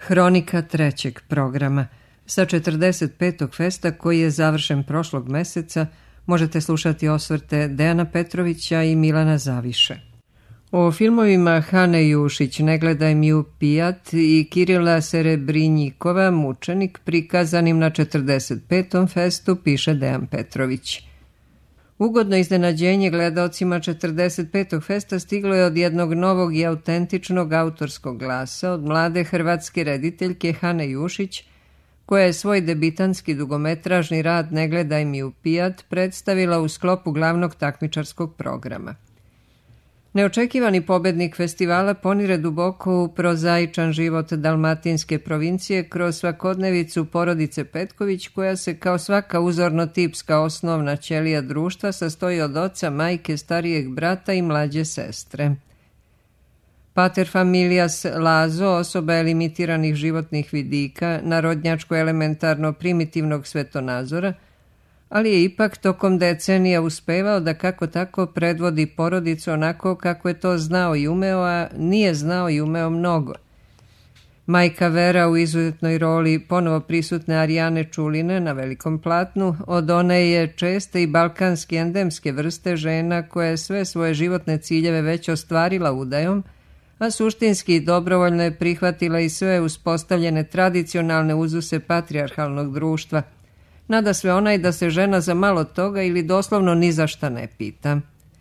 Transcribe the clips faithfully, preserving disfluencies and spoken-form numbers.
Hronika trećeg programa. Sa četrdeset petog festa koji je završen prošlog meseca možete slušati osvrte Dejana Petrovića i Milana Zaviše. O filmovima Hane Jušić Ne gledaj mi u pijat i Kirila Serebrinjikova Mučenik prikazanim na četrdeset petom festu piše Dejan Petrović. Ugodno iznenađenje gledaocima četrdeset petog festa stiglo je od jednog novog i autentičnog autorskog glasa od mlade hrvatske rediteljke Hane Jušić, koja je svoj debitanski dugometražni rad Ne gledaj mi u pijat predstavila u sklopu glavnog takmičarskog programa. Neočekivani pobednik festivala ponire duboko u prozaičan život dalmatinske provincije kroz svakodnevicu porodice Petković, koja se kao svaka uzorno tipska osnovna ćelija društva sastoji od oca, majke, starijeg brata i mlađe sestre. Pater familias Lazo osoba je limitiranih životnih vidika, narodnjačko elementarno primitivnog svetonazora, ali je ipak tokom decenija uspevao da kako tako predvodi porodicu onako kako je to znao i umeo, a nije znao i umeo mnogo. Majka Vera u izuzetnoj roli ponovo prisutne Arijane Čuline na velikom platnu, od one je česte i balkanski endemske vrste žena koja je sve svoje životne ciljeve već ostvarila udajom, a suštinski i dobrovoljno je prihvatila i sve uspostavljene tradicionalne uzuse patrijarhalnog društva. Nada sve onaj da se žena za malo toga ili doslovno ni za šta ne pita.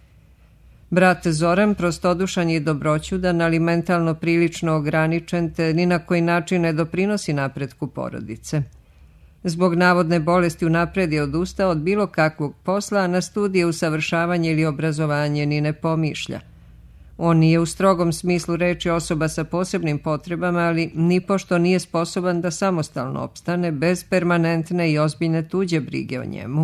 Brat Zoran prostodušan je i dobroćudan, ali mentalno prilično ograničen, te ni na koji način ne doprinosi napretku porodice. Zbog navodne bolesti unapred je odustao od bilo kakvog posla, a na studije, usavršavanje ili obrazovanje ni ne pomišlja. On nije u strogom smislu reči osoba sa posebnim potrebama, ali nipošto nije sposoban da samostalno opstane bez permanentne i ozbiljne tuđe brige o njemu.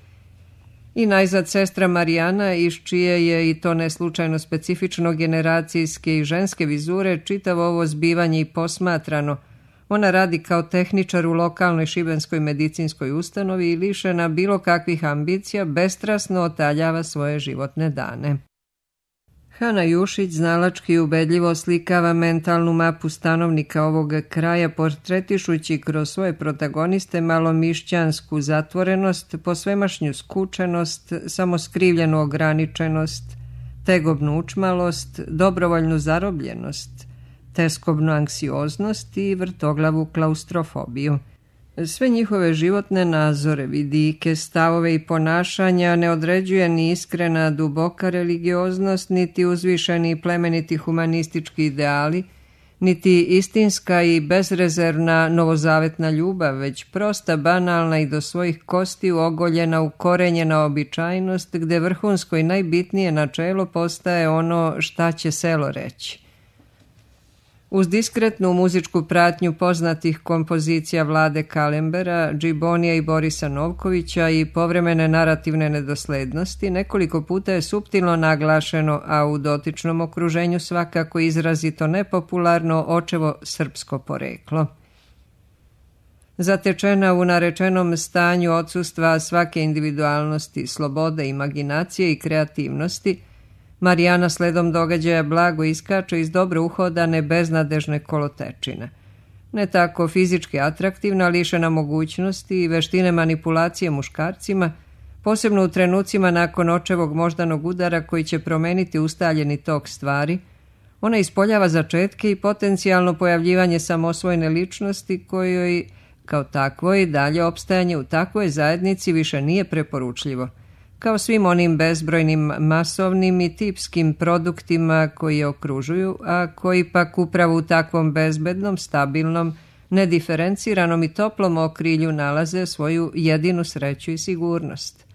I najzad sestra Marijana, iz čije je i to neslučajno specifično generacijske i ženske vizure čitavo ovo zbivanje i posmatrano. Ona radi kao tehničar u lokalnoj šibenskoj medicinskoj ustanovi i lišena bilo kakvih ambicija bestrasno otaljava svoje životne dane. Hana Jušić znalački i ubedljivo slikava mentalnu mapu stanovnika ovog kraja, portretišući kroz svoje protagoniste malomišćansku zatvorenost, posvemašnju skučenost, samoskrivljenu ograničenost, tegobnu učmalost, dobrovoljnu zarobljenost, teskobnu anksioznost i vrtoglavu klaustrofobiju. Sve njihove životne nazore, vidike, stavove i ponašanja ne određuje ni iskrena duboka religioznost, niti uzvišeni i plemeniti humanistički ideali, niti istinska i bezrezervna novozavetna ljubav, već prosta, banalna i do svojih kostiju ogoljena, ukorenjena običajnost, gde vrhunsko i najbitnije načelo postaje ono šta će selo reći. Uz diskretnu muzičku pratnju poznatih kompozicija Vlade Kalembera, Džibonija i Borisa Novkovića i povremene narativne nedoslednosti, nekoliko puta je suptilno naglašeno, a u dotičnom okruženju svakako izrazito nepopularno, očevo srpsko poreklo. Zatečena u narečenom stanju odsustva svake individualnosti, slobode, imaginacije i kreativnosti, Marijana sledom događaja blago iskače iz dobro uhodane beznadežne kolotečine. Ne tako fizički atraktivna, lišena mogućnosti i veštine manipulacije muškarcima, posebno u trenucima nakon očevog moždanog udara koji će promeniti ustaljeni tok stvari, ona ispoljava začetke i potencijalno pojavljivanje samosvojne ličnosti kojoj, kao takvoj, dalje opstajanje u takvoj zajednici više nije preporučljivo, kao svim onim bezbrojnim masovnim i tipskim produktima koji je okružuju, a koji pak upravo u takvom bezbednom, stabilnom, nediferenciranom i toplom okrilju nalaze svoju jedinu sreću i sigurnost.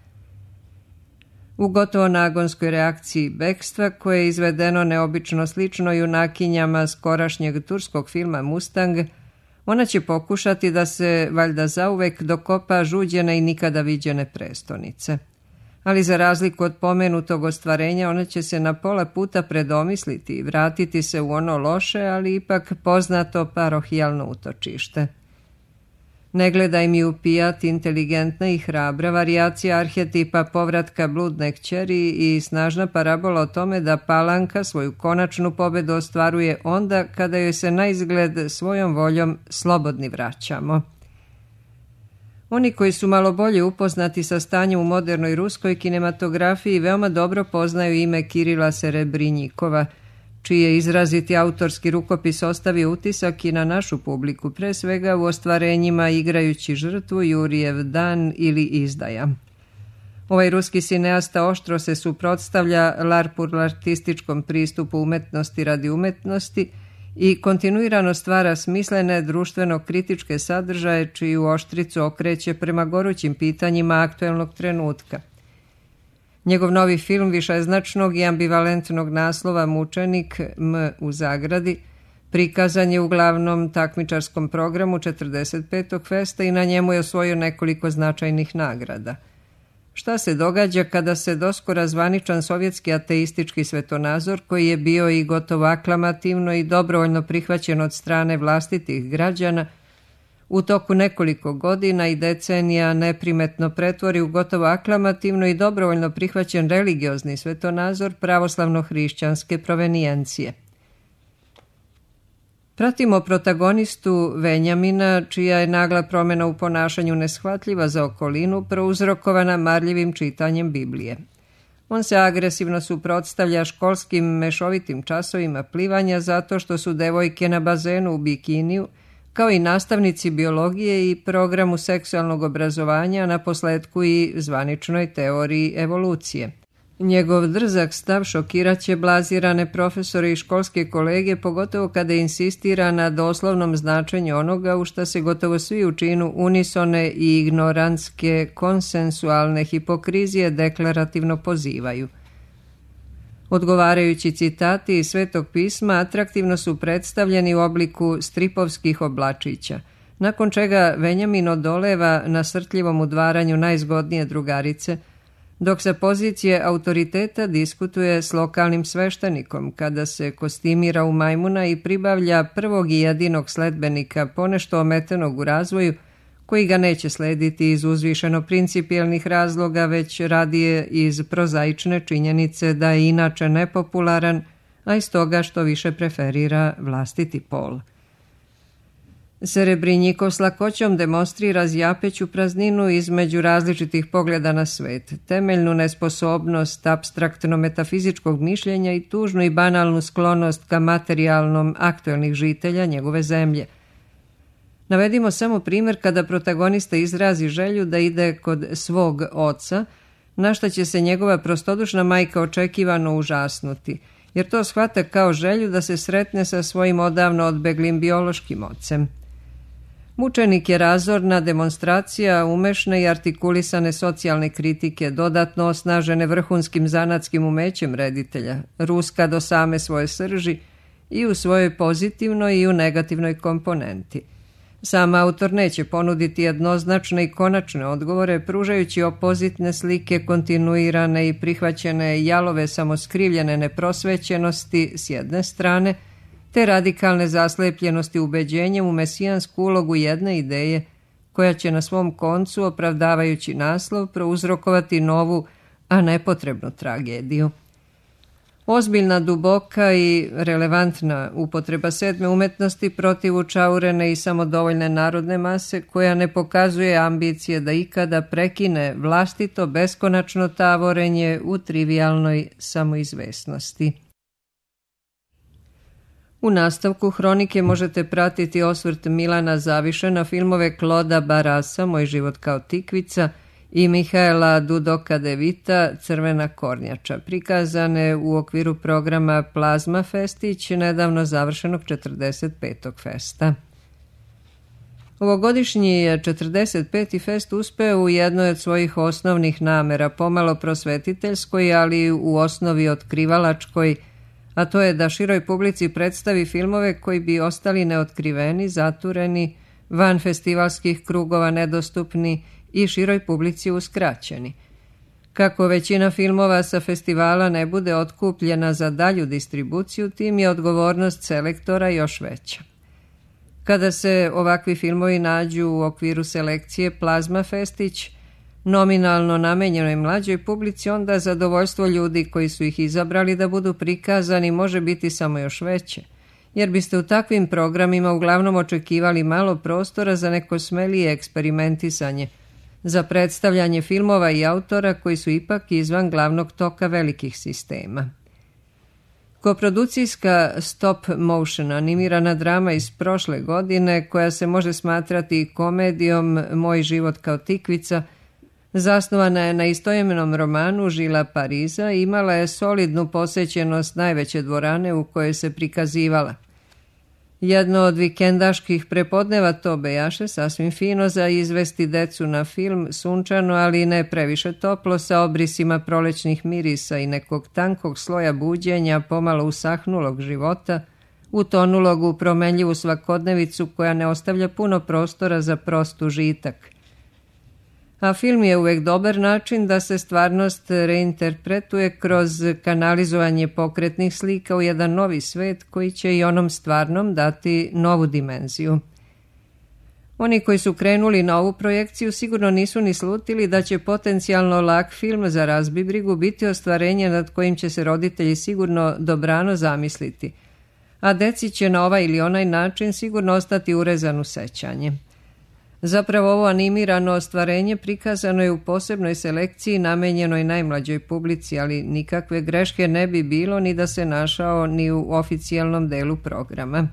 U gotovo nagonskoj reakciji bekstva, koje je izvedeno neobično slično junakinjama skorašnjeg turskog filma Mustang, ona će pokušati da se, valjda zauvek, dokopa žuđene i nikada viđene prestonice. Ali za razliku od pomenutog ostvarenja, ona će se na pola puta predomisliti i vratiti se u ono loše, ali ipak poznato parohijalno utočište. Ne gledaj mi u pijat, inteligentna i hrabra varijacija arhetipa povratka bludne kćeri i snažna parabola o tome da Palanka svoju konačnu pobedu ostvaruje onda kada joj se na izgled svojom voljom slobodni vraćamo. Oni koji su malo bolje upoznati sa stanjem u modernoj ruskoj kinematografiji veoma dobro poznaju ime Kirila Serebrinjikova, čiji je izraziti autorski rukopis ostavio utisak i na našu publiku, pre svega u ostvarenjima Igrajući žrtvu, Jurijev dan ili Izdaja. Ovaj ruski sineasta oštro se suprotstavlja larpurlartističkom pristupu umetnosti radi umetnosti i kontinuirano stvara smislene društveno-kritičke sadržaje čiju oštricu okreće prema gorućim pitanjima aktuelnog trenutka. Njegov novi film višeznačnog i ambivalentnog naslova Mučenik M u zagradi prikazan je u glavnom takmičarskom programu četrdeset petog festa i na njemu je osvojio nekoliko značajnih nagrada. Šta se događa kada se doskora zvaničan sovjetski ateistički svetonazor, koji je bio i gotovo aklamativno i dobrovoljno prihvaćen od strane vlastitih građana, u toku nekoliko godina i decenija neprimetno pretvori u gotovo aklamativno i dobrovoljno prihvaćen religiozni svetonazor pravoslavno-hrišćanske provenijencije? Pratimo protagonistu Venjamina, čija je nagla promjena u ponašanju neshvatljiva za okolinu, prouzrokovana marljivim čitanjem Biblije. On se agresivno suprotstavlja školskim mešovitim časovima plivanja zato što su devojke na bazenu u bikiniju, kao i nastavnici biologije i programu seksualnog obrazovanja, na posledku i zvaničnoj teoriji evolucije. Njegov drzak stav šokiraće blazirane profesore i školske kolege, pogotovo kada insistira na doslovnom značenju onoga u šta se gotovo svi u činu unisone i ignorantske konsensualne hipokrizije deklarativno pozivaju. Odgovarajući citati iz Svetog pisma atraktivno su predstavljeni u obliku stripovskih oblačića, nakon čega Venjamin odoleva nasrtljivom udvaranju najzgodnije drugarice, dok sa pozicije autoriteta diskutuje s lokalnim sveštenikom kada se kostimira u majmuna i pribavlja prvog i jedinog sledbenika ponešto ometenog u razvoju, koji ga neće slediti iz uzvišeno principijelnih razloga, već radije iz prozaične činjenice da je inače nepopularan, a iz toga što više preferira vlastiti pol. Serebrinjikov s lakoćom demonstrira zjapeću prazninu između različitih pogleda na svet, temeljnu nesposobnost apstraktno-metafizičkog mišljenja i tužnu i banalnu sklonost ka materijalnom aktuelnih žitelja njegove zemlje. Navedimo samo primjer kada protagonista izrazi želju da ide kod svog oca, na šta će se njegova prostodušna majka očekivano užasnuti, jer to shvata kao želju da se sretne sa svojim odavno odbeglim biološkim ocem. Mučenik je razorna demonstracija umešne i artikulisane socijalne kritike, dodatno osnažene vrhunskim zanatskim umećem reditelja, ruska do same svoje srži i u svojoj pozitivnoj i u negativnoj komponenti. Sam autor neće ponuditi jednoznačne i konačne odgovore, pružajući opozitne slike kontinuirane i prihvaćene jalove samoskrivljene neprosvećenosti s jedne strane, te radikalne zaslepljenosti ubeđenjem u mesijansku ulogu jedne ideje, koja će na svom koncu, opravdavajući naslov, prouzrokovati novu, a nepotrebnu tragediju. Ozbiljna, duboka i relevantna upotreba sedme umetnosti protiv učaurene i samodovoljne narodne mase, koja ne pokazuje ambicije da ikada prekine vlastito beskonačno tavorenje u trivialnoj samoizvesnosti. U nastavku hronike možete pratiti osvrt Milana Zaviše na filmove Kloda Barasa, Moj život kao tikvica, i Mihaela Dudoka-Devita, Crvena kornjača, prikazane u okviru programa Plazma Festić, nedavno završenog četrdeset petog festa. Ovogodišnji je četrdeset peti fest uspeo u jednoj od svojih osnovnih namera, pomalo prosvetiteljskoj, ali u osnovi otkrivalačkoj, a to je da široj publici predstavi filmove koji bi ostali neotkriveni, zatureni, van festivalskih krugova nedostupni i široj publici uskraćeni. Kako većina filmova sa festivala ne bude otkupljena za dalju distribuciju, tim je odgovornost selektora još veća. Kada se ovakvi filmovi nađu u okviru selekcije Plazma Festić, nominalno namenjenoj mlađoj publici, onda zadovoljstvo ljudi koji su ih izabrali da budu prikazani može biti samo još veće, jer biste u takvim programima uglavnom očekivali malo prostora za neko smelije eksperimentisanje, za predstavljanje filmova i autora koji su ipak izvan glavnog toka velikih sistema. Koprodukcijska stop motion animirana drama iz prošle godine, koja se može smatrati komedijom Moj život kao tikvica, zasnovana je na istoimenom romanu Žila Pariza i imala je solidnu posjećenost najveće dvorane u kojoj se prikazivala. Jedno od vikendaških prepodneva to bejaše sasvim fino za izvesti decu na film, sunčano, ali ne previše toplo, sa obrisima prolećnih mirisa i nekog tankog sloja buđenja pomalo usahnulog života, utonulog u promenljivu svakodnevicu koja ne ostavlja puno prostora za prost užitak. A film je uvek dobar način da se stvarnost reinterpretuje kroz kanalizovanje pokretnih slika u jedan novi svet koji će i onom stvarnom dati novu dimenziju. Oni koji su krenuli na ovu projekciju sigurno nisu ni slutili da će potencijalno lak film za razbibrigu biti ostvarenje nad kojim će se roditelji sigurno dobrano zamisliti, a deci će na ovaj ili onaj način sigurno ostati urezan u sećanje. Zapravo ovo animirano ostvarenje prikazano je u posebnoj selekciji namenjenoj najmlađoj publici, ali nikakve greške ne bi bilo ni da se našao ni u oficijalnom delu programa.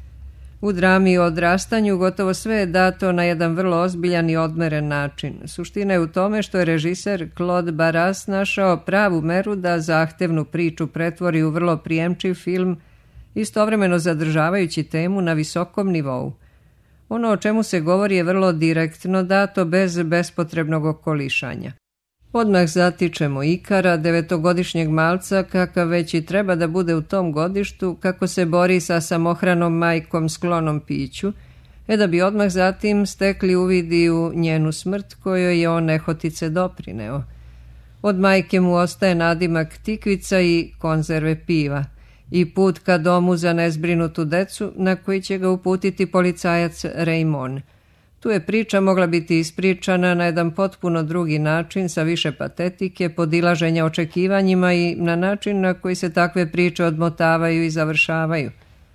U drami o odrastanju gotovo sve je dato na jedan vrlo ozbiljan i odmeren način. Suština je u tome što je režiser Claude Barras našao pravu meru da zahtevnu priču pretvori u vrlo prijemčiv film, istovremeno zadržavajući temu na visokom nivou. Ono o čemu se govori je vrlo direktno dato, bez bespotrebnog okolišanja. Odmah zatičemo Ikara, devetogodišnjeg malca, kakav već i treba da bude u tom godištu, kako se bori sa samohranom majkom sklonom piću, e da bi odmah zatim stekli uvidi u njenu smrt kojoj je on nehotice doprineo. Od majke mu ostaje nadimak tikvica i konzerve piva i put ka domu za nezbrinutu decu na koji će ga uputiti policajac Raymond. Tu je priča mogla biti ispričana na jedan potpuno drugi način, sa više patetike, podilaženja očekivanjima i na način na koji se takve priče odmotavaju i završavaju.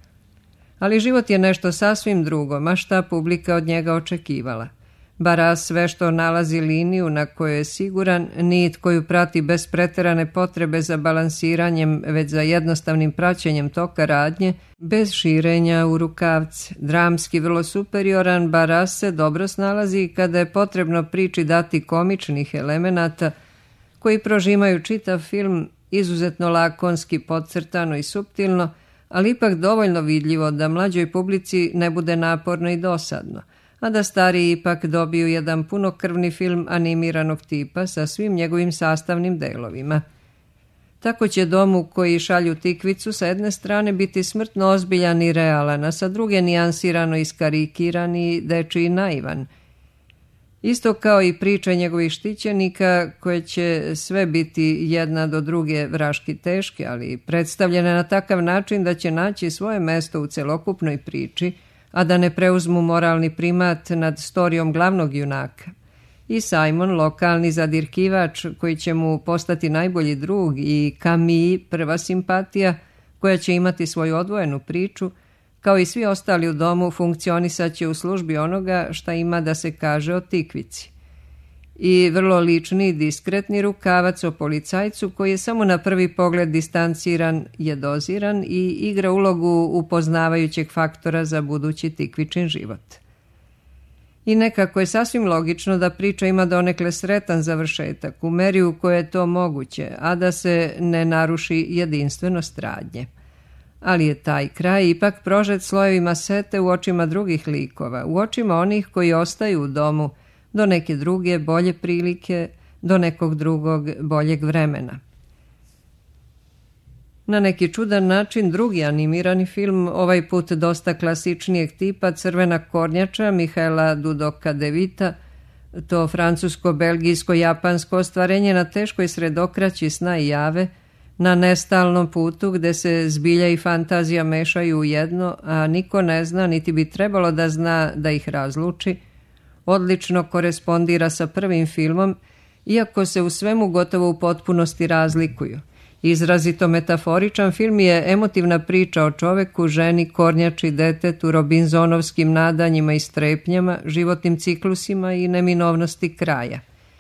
Ali život je nešto sasvim drugo, ma šta publika od njega očekivala. Barras sve što nalazi liniju na kojoj je siguran, nit koju prati bez preterane potrebe za balansiranjem, već za jednostavnim praćenjem toka radnje, bez širenja u rukavce. Dramski vrlo superioran, Barras se dobro snalazi kada je potrebno priči dati komičnih elemenata koji prožimaju čitav film, izuzetno lakonski, podcrtano i suptilno, ali ipak dovoljno vidljivo da mlađoj publici ne bude naporno i dosadno, a da stariji ipak dobiju jedan punokrvni film animiranog tipa sa svim njegovim sastavnim delovima. Tako će dom u koji šalju tikvicu sa jedne strane biti smrtno ozbiljan i realan, a sa druge nijansirano iskarikiran i dečiji naivan. Isto kao i priča njegovih štićenika, koje će sve biti jedna do druge vraški teške, ali predstavljene na takav način da će naći svoje mesto u celokupnoj priči, a da ne preuzmu moralni primat nad storijom glavnog junaka. I Simon, lokalni zadirkivač, koji će mu postati najbolji drug, i Camille, prva simpatija, koja će imati svoju odvojenu priču, kao i svi ostali u domu, funkcionisaće u službi onoga šta ima da se kaže o tikvici. I vrlo lični i diskretni rukavac o policajcu, koji je samo na prvi pogled distanciran, je doziran i igra ulogu upoznavajućeg faktora za budući tikvičin život. I nekako je sasvim logično da priča ima donekle sretan završetak, u meri u kojoj je to moguće, a da se ne naruši jedinstvenost radnje. Ali je taj kraj ipak prožet slojevima sete u očima drugih likova, u očima onih koji ostaju u domu, do neke druge bolje prilike, do nekog drugog boljeg vremena. Na neki čudan način drugi animirani film, ovaj put dosta klasičnijeg tipa, Crvena kornjača Mihaela Dudoka Devita, to francusko-belgijsko-japansko ostvarenje na teškoj sredokraći sna i jave, na nestalnom putu gde se zbilja i fantazija mešaju u jedno, a niko ne zna, niti bi trebalo da zna da ih razluči, odlično korespondira sa prvim filmom, iako se u svemu gotovo u potpunosti razlikuju. Izrazito metaforičan film je emotivna priča o čoveku, ženi, kornjači, detetu, robinzonovskim nadanjima i strepnjama, životnim ciklusima i neminovnosti kraja.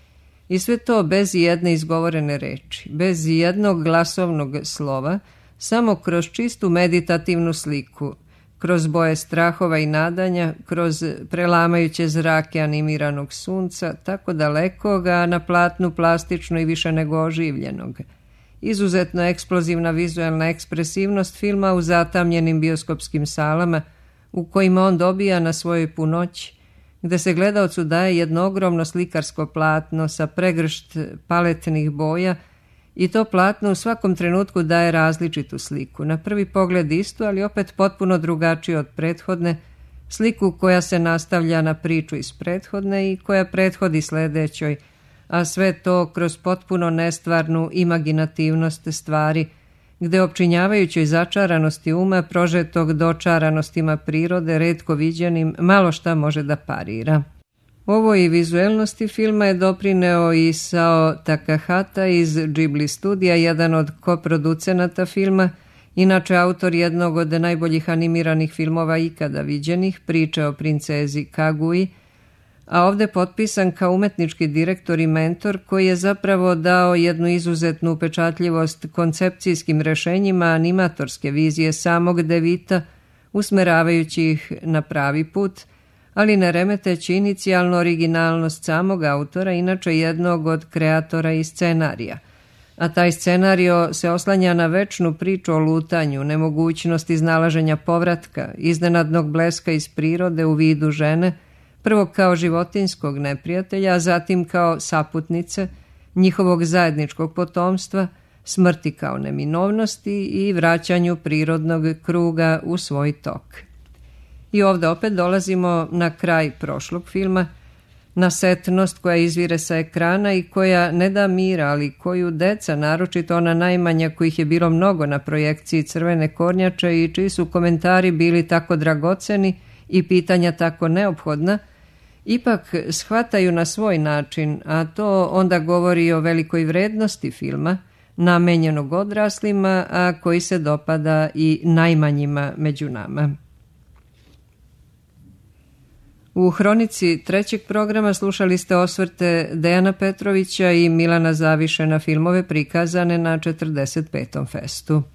I sve to bez jedne izgovorene reči, bez jednog glasovnog slova, samo kroz čistu meditativnu sliku, kroz boje strahova i nadanja, kroz prelamajuće zrake animiranog sunca, tako dalekog, a na platnu plastično i više nego oživljenog. Izuzetno eksplozivna vizualna ekspresivnost filma u zatamljenim bioskopskim salama, u kojima on dobija na svojoj punoći, gde se gledaocu daje jedno ogromno slikarsko platno sa pregršt paletnih boja i to platno u svakom trenutku daje različitu sliku. Na prvi pogled istu, ali opet potpuno drugačiju od prethodne, sliku koja se nastavlja na priču iz prethodne i koja prethodi sledećoj, a sve to kroz potpuno nestvarnu imaginativnost stvari, gde opčinjavajućoj začaranosti uma, prožetog dočaranostima prirode, retko viđenim, malo šta može da parira. Ovoj vizuelnosti filma je doprineo i Sao Takahata iz Ghibli studija, jedan od koproducenata filma, inače autor jednog od najboljih animiranih filmova ikada viđenih, priče o princezi Kagui, a ovde potpisan kao umetnički direktor i mentor koji je zapravo dao jednu izuzetnu upečatljivost koncepcijskim rešenjima animatorske vizije samog Devita, usmeravajući ih na pravi put, ali ne remeteći inicijalnu originalnost samog autora, inače jednog od kreatora i scenarija. A taj scenario se oslanja na večnu priču o lutanju, nemogućnosti iznalaženja povratka, iznenadnog bleska iz prirode u vidu žene, prvo kao životinjskog neprijatelja, a zatim kao saputnice, njihovog zajedničkog potomstva, smrti kao neminovnosti i vraćanju prirodnog kruga u svoj tok. I ovde opet dolazimo na kraj prošlog filma, na setnost koja izvire sa ekrana i koja ne da mira, ali koju deca, naročito ona najmanja kojih je bilo mnogo na projekciji Crvene kornjače i čiji su komentari bili tako dragoceni i pitanja tako neophodna, ipak shvataju na svoj način, a to onda govori o velikoj vrednosti filma, namenjenog odraslima, a koji se dopada i najmanjima među nama. U hronici trećeg programa slušali ste osvrte Dejana Petrovića i Milana Zaviše na filmove prikazane na četrdeset petom festu.